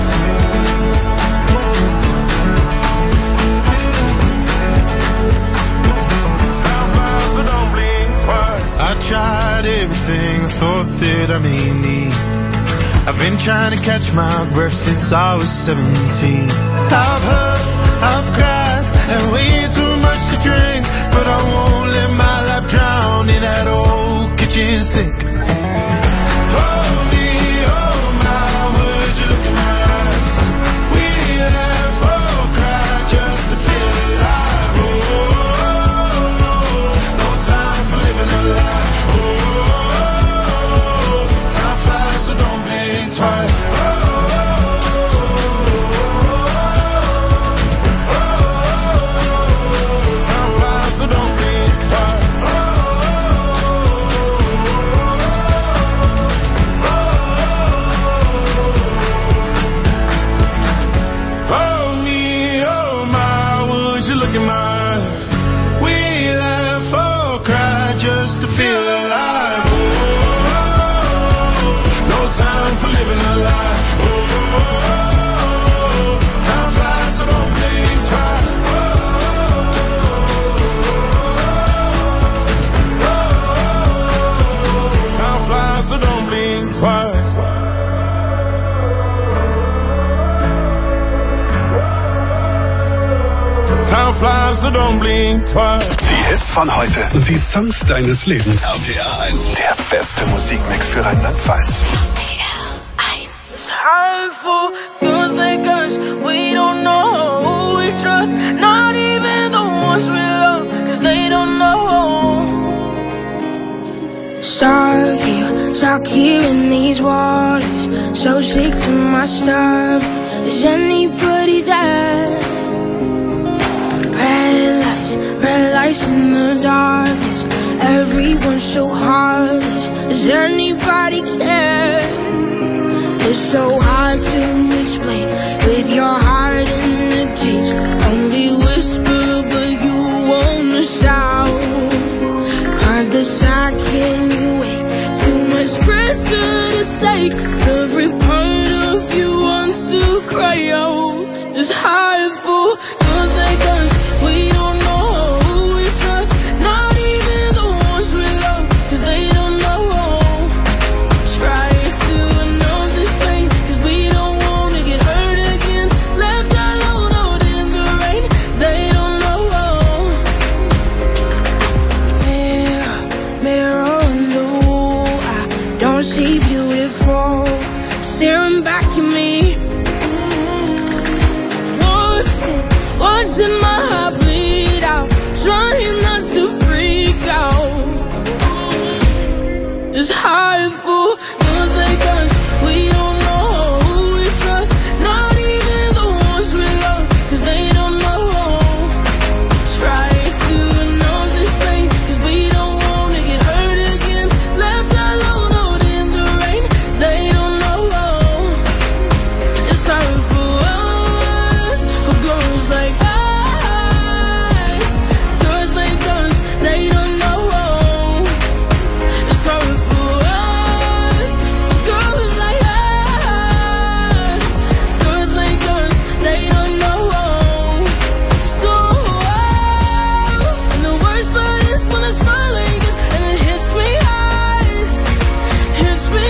I tried everything I thought that I may need. I've been trying to catch my breath since I was 17. I've hurt, I've cried, and way too much to drink, but I won't let my life drown in that old kitchen sink. Oh me, oh my, would you look in my eyes? We laugh or cry just to feel alive. Oh, no time for living a lie. So don't blink twice. Time flies, so don't blink twice. Oh me, oh my, would you look in my eyes? We laugh or cry just to feel alive. Time for living a lie. Oh, time flies, so don't blink twice. Oh, time flies, so don't blink twice. Time flies, so don't blink twice. Die Hits von heute und die Songs deines Lebens. RPR 1. Der beste Musikmix für Rheinland-Pfalz. Feels like us, we don't know who we trust. Not even the ones we love, cause they don't know. Stuck here in these waters, so sick to my stomach. Is anybody there? Red lights in the darkness. Everyone's so heartless. Does anybody care? It's so hard to explain with your heart in the cage. Only whisper, but you wanna shout. Cause the sound can't wait. Too much pressure to take. Every part of you wants to cry out. It's hard for girls like us. We don't know who we trust. Not even the ones we love, cause they don't know. Try to know this pain, cause we don't wanna get hurt again. Left alone out in the rain, they don't know. Mirror on the wall, I don't see beautiful staring back at me. Watching my heart bleed out, trying not to freak out. It's hard for girls like us. We don't know who we trust. Not even the ones we love, cause they don't know. Try to know this pain, cause we don't wanna get hurt again. Left alone out in the rain, they don't know. It's hard for us, for girls like us. Girls like us, they don't know. It's hard for us. me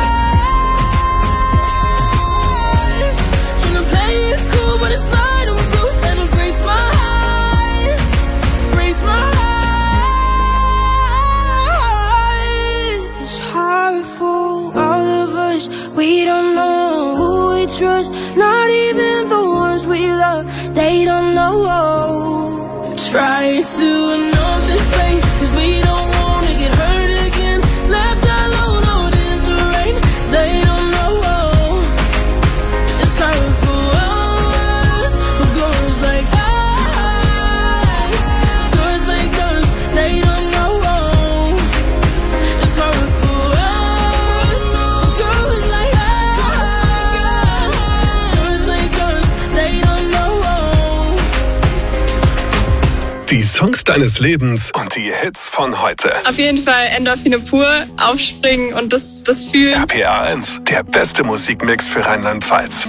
high. Tryna play it cool, but inside I'm bruised. Never breaks my heart, breaks my heart. It's hard for all of us. We don't know who we trust. Not even the ones we love. They don't know. Try to know this pain, 'cause we don't wanna get hurt again. Left alone out in the rain. They don't know. It's hard for us, for girls like us. Girls like us, they don't know. It's hard for us, for girls like us. Girls like us, they don't know. Die Songs deines Lebens und die Hits von heute. Auf jeden Fall Endorphine pur, aufspringen und das fühlen. RPA 1, der beste Musikmix für Rheinland-Pfalz.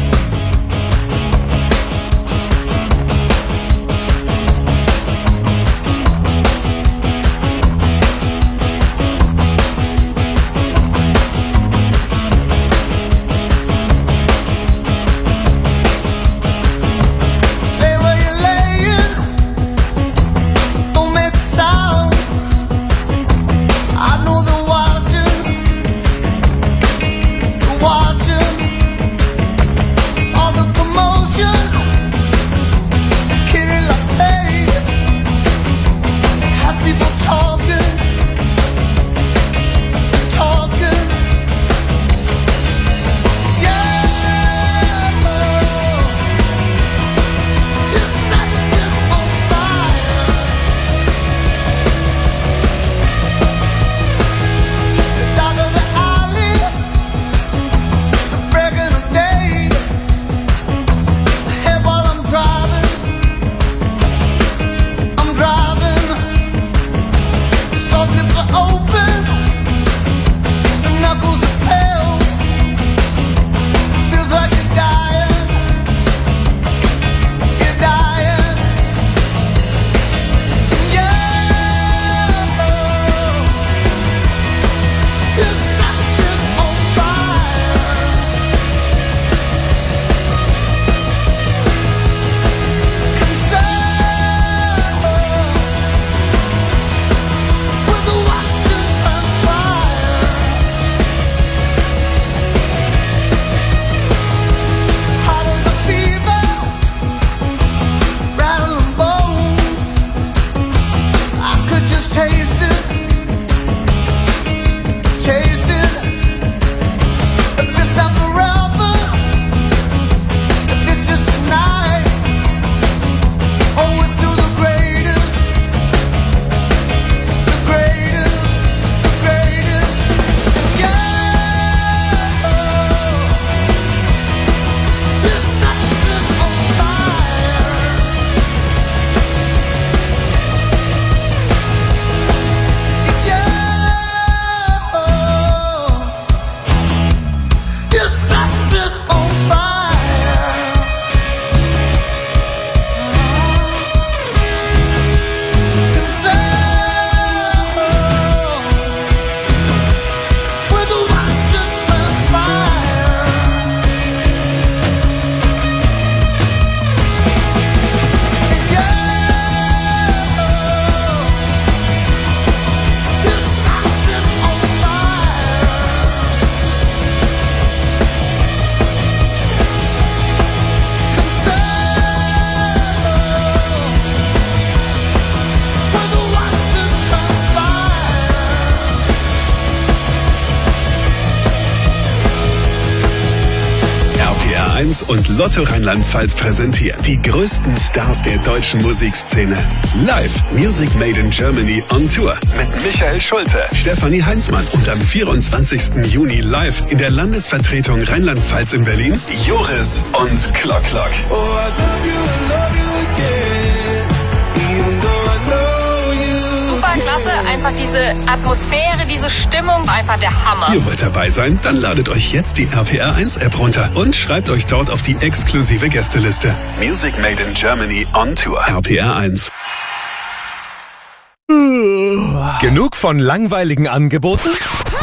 Und Lotto Rheinland-Pfalz präsentiert die größten Stars der deutschen Musikszene. Live Music Made in Germany on Tour mit Michael Schulte, Stefanie Heinzmann und am 24. Juni live in der Landesvertretung Rheinland-Pfalz in Berlin Joris und Klock Klock. Oh, I love you again, even though I know you. Super klasse, einfach diese Atmosphäre, diese Stimmung, einfach der Hammer. Ihr wollt dabei sein? Dann ladet euch jetzt die RPA 1 App runter und schreibt euch dort auf die exklusive Gästeliste. Music Made in Germany on Tour. RPA 1. Genug von langweiligen Angeboten?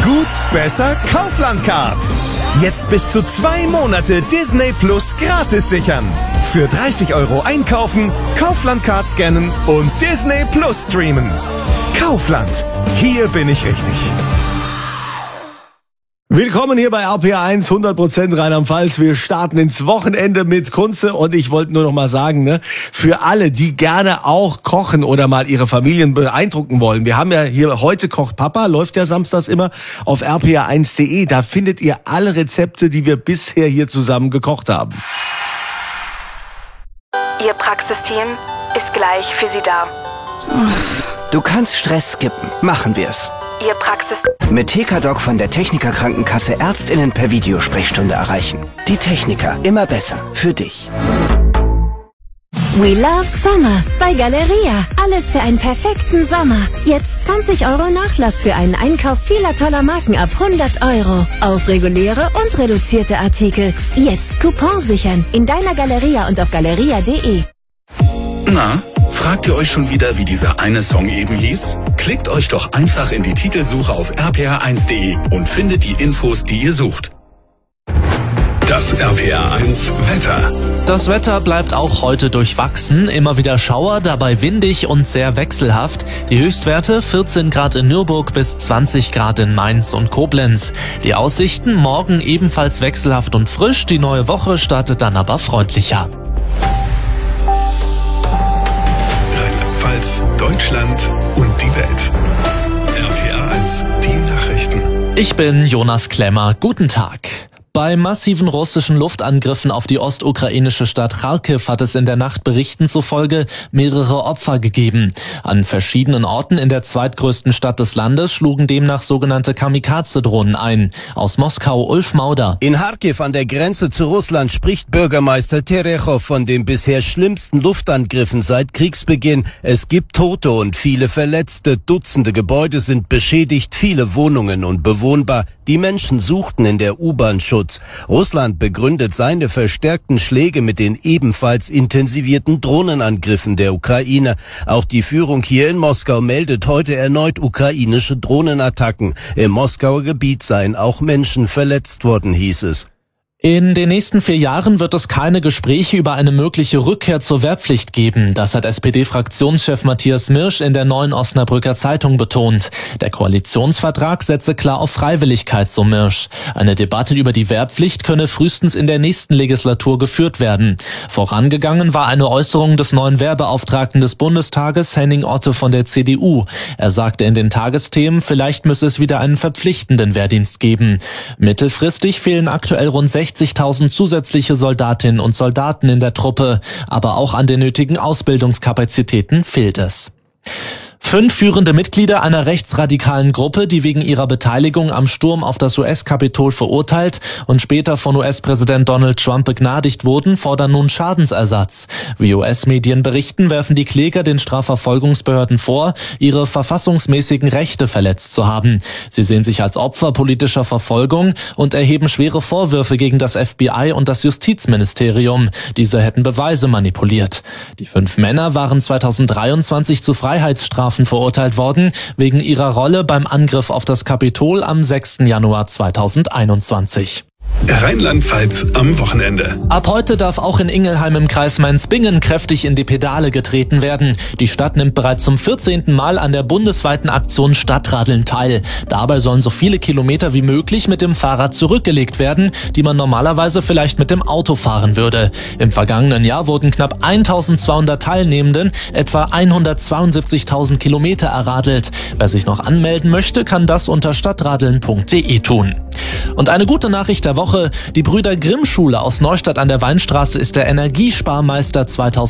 Gut, besser, Kaufland-Card. Jetzt bis zu 2 Monate Disney Plus gratis sichern. Für 30 € einkaufen, Kaufland-Card scannen und Disney Plus streamen. Kaufland. Hier bin ich richtig. Willkommen hier bei RPR1, 100% Rheinland-Pfalz. Wir starten ins Wochenende mit Kunze und ich wollte nur noch mal sagen, ne, für alle, die gerne auch kochen oder mal ihre Familien beeindrucken wollen. Wir haben ja hier Heute kocht Papa, läuft ja samstags immer auf rpr1.de. Da findet ihr alle Rezepte, die wir bisher hier zusammen gekocht haben. Ihr Praxisteam ist gleich für Sie da. Du kannst Stress skippen. Machen wir's. Ihr Praxis... Mit TKDoc von der Techniker Krankenkasse ÄrztInnen per Videosprechstunde erreichen. Die Techniker, immer besser. Für dich. We love Summer bei Galeria. Alles für einen perfekten Sommer. Jetzt 20 € Nachlass für einen Einkauf vieler toller Marken ab 100 € auf reguläre und reduzierte Artikel. Jetzt Coupon sichern in deiner Galeria und auf galeria.de. Na, fragt ihr euch schon wieder, wie dieser eine Song eben hieß? Klickt euch doch einfach in die Titelsuche auf rpr1.de und findet die Infos, die ihr sucht. Das RPR1 Wetter. Das Wetter bleibt auch heute durchwachsen. Immer wieder Schauer, dabei windig und sehr wechselhaft. Die Höchstwerte 14 Grad in Nürburg bis 20 Grad in Mainz und Koblenz. Die Aussichten morgen ebenfalls wechselhaft und frisch. Die neue Woche startet dann aber freundlicher. Rheinland-Pfalz, Deutschland und die Welt. RPR1, die Nachrichten. Ich bin Jonas Klemmer. Guten Tag. Bei massiven russischen Luftangriffen auf die ostukrainische Stadt Charkiw hat es in der Nacht Berichten zufolge mehrere Opfer gegeben. An verschiedenen Orten in der zweitgrößten Stadt des Landes schlugen demnach sogenannte Kamikaze-Drohnen ein. Aus Moskau Ulf Mauder. In Charkiw an der Grenze zu Russland spricht Bürgermeister Terechow von den bisher schlimmsten Luftangriffen seit Kriegsbeginn. Es gibt Tote und viele Verletzte. Dutzende Gebäude sind beschädigt, viele Wohnungen unbewohnbar. Die Menschen suchten in der U-Bahn Schutz. Russland begründet seine verstärkten Schläge mit den ebenfalls intensivierten Drohnenangriffen der Ukraine. Auch die Führung hier in Moskau meldet heute erneut ukrainische Drohnenattacken. Im Moskauer Gebiet seien auch Menschen verletzt worden, hieß es. In den nächsten 4 Jahren wird es keine Gespräche über eine mögliche Rückkehr zur Wehrpflicht geben. Das hat SPD-Fraktionschef Matthias Mirsch in der Neuen Osnabrücker Zeitung betont. Der Koalitionsvertrag setze klar auf Freiwilligkeit, so Mirsch. Eine Debatte über die Wehrpflicht könne frühestens in der nächsten Legislatur geführt werden. Vorangegangen war eine Äußerung des neuen Wehrbeauftragten des Bundestages, Henning Otte von der CDU. Er sagte in den Tagesthemen, vielleicht müsse es wieder einen verpflichtenden Wehrdienst geben. Mittelfristig fehlen aktuell rund 60.000 zusätzliche Soldatinnen und Soldaten in der Truppe, aber auch an den nötigen Ausbildungskapazitäten fehlt es. 5 führende Mitglieder einer rechtsradikalen Gruppe, die wegen ihrer Beteiligung am Sturm auf das US-Kapitol verurteilt und später von US-Präsident Donald Trump begnadigt wurden, fordern nun Schadensersatz. Wie US-Medien berichten, werfen die Kläger den Strafverfolgungsbehörden vor, ihre verfassungsmäßigen Rechte verletzt zu haben. Sie sehen sich als Opfer politischer Verfolgung und erheben schwere Vorwürfe gegen das FBI und das Justizministerium. Diese hätten Beweise manipuliert. Die 5 Männer waren 2023 zu Freiheitsstrafen verurteilt worden, wegen ihrer Rolle beim Angriff auf das Kapitol am 6. Januar 2021. Rheinland-Pfalz am Wochenende. Ab heute darf auch in Ingelheim im Kreis Mainz-Bingen kräftig in die Pedale getreten werden. Die Stadt nimmt bereits zum 14. Mal an der bundesweiten Aktion Stadtradeln teil. Dabei sollen so viele Kilometer wie möglich mit dem Fahrrad zurückgelegt werden, die man normalerweise vielleicht mit dem Auto fahren würde. Im vergangenen Jahr wurden knapp 1.200 Teilnehmenden etwa 172.000 Kilometer erradelt. Wer sich noch anmelden möchte, kann das unter stadtradeln.de tun. Und eine gute Nachricht der Woche: Die Brüder Grimm Schule aus Neustadt an der Weinstraße ist der Energiesparmeister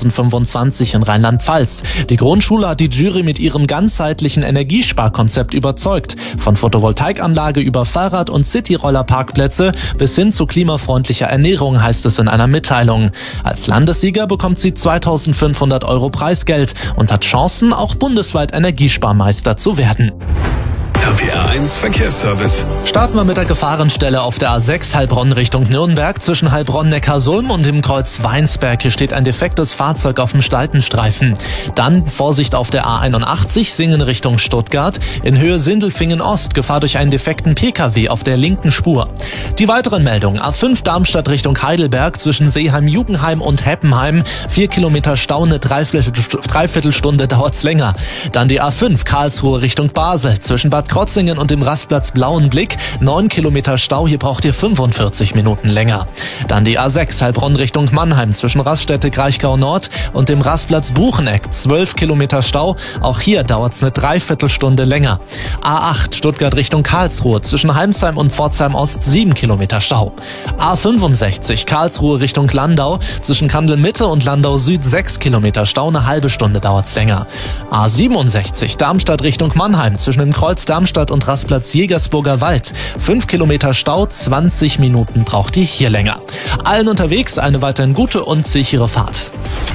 2025 in Rheinland-Pfalz. Die Grundschule hat die Jury mit ihrem ganzheitlichen Energiesparkonzept überzeugt. Von Photovoltaikanlage über Fahrrad- und Cityrollerparkplätze bis hin zu klimafreundlicher Ernährung, heißt es in einer Mitteilung. Als Landessieger bekommt sie 2.500 € Preisgeld und hat Chancen, auch bundesweit Energiesparmeister zu werden. RPR1 Verkehrsservice. Starten wir mit der Gefahrenstelle auf der A6 Heilbronn Richtung Nürnberg. Zwischen Heilbronn-Neckarsulm und dem Kreuz Weinsberg. Hier steht ein defektes Fahrzeug auf dem Staltenstreifen. Dann Vorsicht auf der A81 Singen Richtung Stuttgart. In Höhe Sindelfingen Ost. Gefahr durch einen defekten Pkw auf der linken Spur. Die weiteren Meldungen. A5 Darmstadt Richtung Heidelberg. Zwischen Seeheim-Jugendheim und Heppenheim. 4 Kilometer Stau, eine Dreiviertelstunde dauert's länger. Dann die A5 Karlsruhe Richtung Basel. Zwischen Bad Krotzingen und dem Rastplatz Blauen Blick. 9 Kilometer Stau, hier braucht ihr 45 Minuten länger. Dann die A6 Heilbronn Richtung Mannheim. Zwischen Raststätte Kraichgau Nord und dem Rastplatz Bucheneck. 12 Kilometer Stau, auch hier dauert's eine Dreiviertelstunde länger. A8 Stuttgart Richtung Karlsruhe. Zwischen Heimsheim und Pforzheim Ost 7 Kilometer Stau. A65 Karlsruhe Richtung Landau. Zwischen Kandel Mitte und Landau Süd 6 Kilometer Stau, eine halbe Stunde dauert's länger. A67 Darmstadt Richtung Mannheim. Zwischen dem Kreuz Darmstadt und Rastplatz Jägersburger Wald. 5 Kilometer Stau, 20 Minuten braucht ihr hier länger. Allen unterwegs eine weiterhin gute und sichere Fahrt.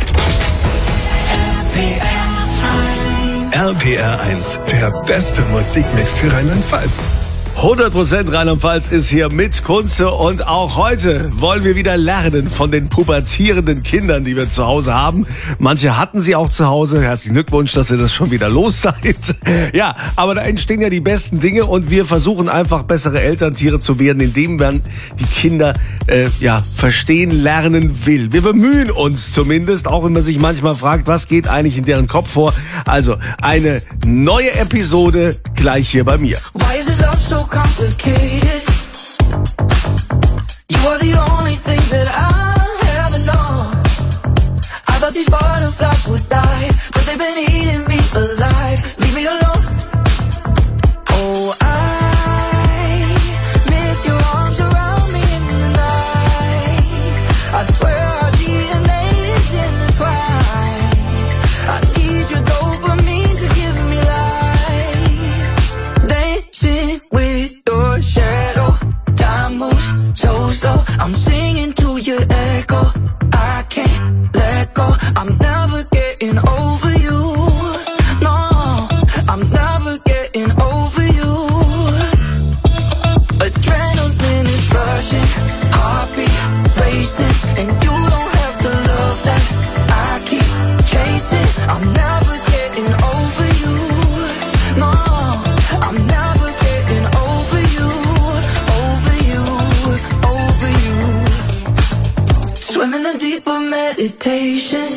RPR1, der beste Musikmix für Rheinland-Pfalz. 100% Rheinland-Pfalz ist hier mit Kunze und auch heute wollen wir wieder lernen von den pubertierenden Kindern, die wir zu Hause haben. Manche hatten sie auch zu Hause. Herzlichen Glückwunsch, dass ihr das schon wieder los seid. Ja, aber da entstehen ja die besten Dinge und wir versuchen einfach bessere Elterntiere zu werden, indem man die Kinder verstehen lernen will. Wir bemühen uns zumindest, auch wenn man sich manchmal fragt, was geht eigentlich in deren Kopf vor. Also eine neue Episode gleich hier bei mir. Why is it love so complicated? You are the only thing that I ever known. I thought these butterflies would die, but they've been eating me alive. Leave me alone. Oh, I miss your arms around me in the night. I swear our DNA is intertwined. I need your dopamine to give me life. Dancing with your shadow, time moves so slow. I'm singing to your echo. I can't let go. I'm never getting over you. No, I'm never getting over you. Adrenaline is rushing, heartbeat racing, and you don't have the love that I keep chasing. I'm never getting over you. No, I'm never getting over you, over you, over you. Swim in the deep of meditation.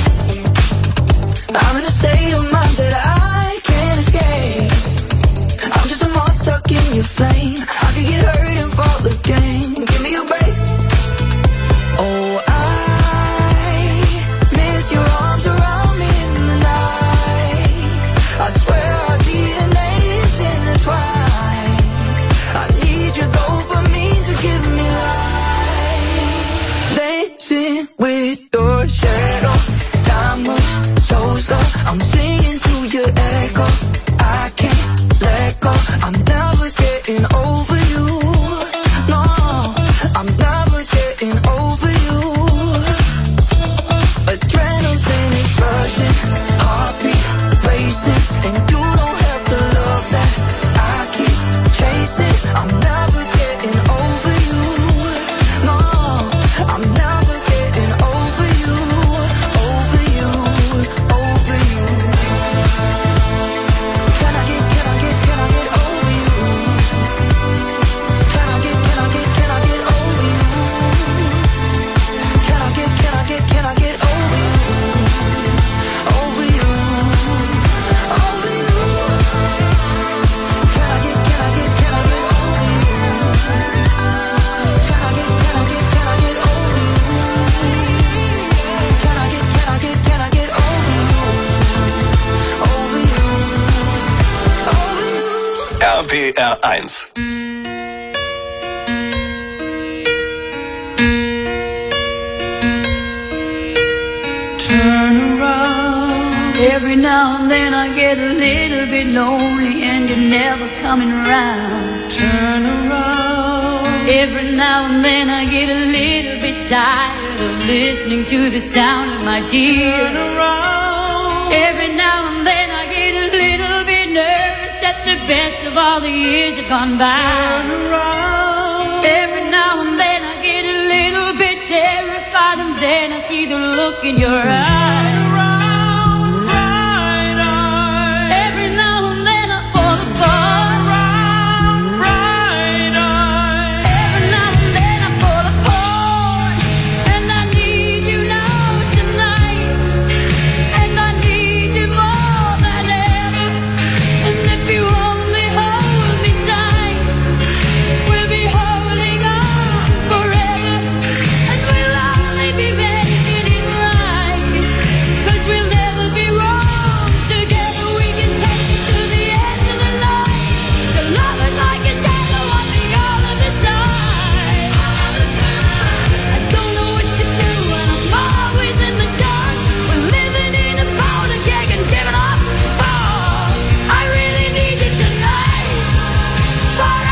I'm in a state of mind that I can't escape. I'm just a moth stuck in your flame. I could get hurt and fall again. Give me a break. Oh, I miss your arms around me in the night. I swear our DNA is intertwined. I need your dopamine to give me life. Dancing with your shadow, time moves so slow. I'm singing to your echo. I can't let go. I'm never getting over you. No, I'm never getting over you. Adrenaline is rushing, heartbeat racing, and you don't have the love that I keep chasing. I'm never getting over you. No, I'm never getting over you, over you, over you. Can I get over you? Can I get over you? Can I get over you? Can I get over you? Over you, over you. Can I get over you? Can I get over you? Can I get over you? Over you, over you. RPR1. Turn around. Every now and then I get a little bit lonely and you're never coming around. Turn around. Every now and then I get a little bit tired of listening to the sound of my tears. Turn around. Every now and then I get a little bit nervous that the best of of all the years that gone by. Turn around. Every now and then I get a little bit terrified, and then I see the look in your eyes.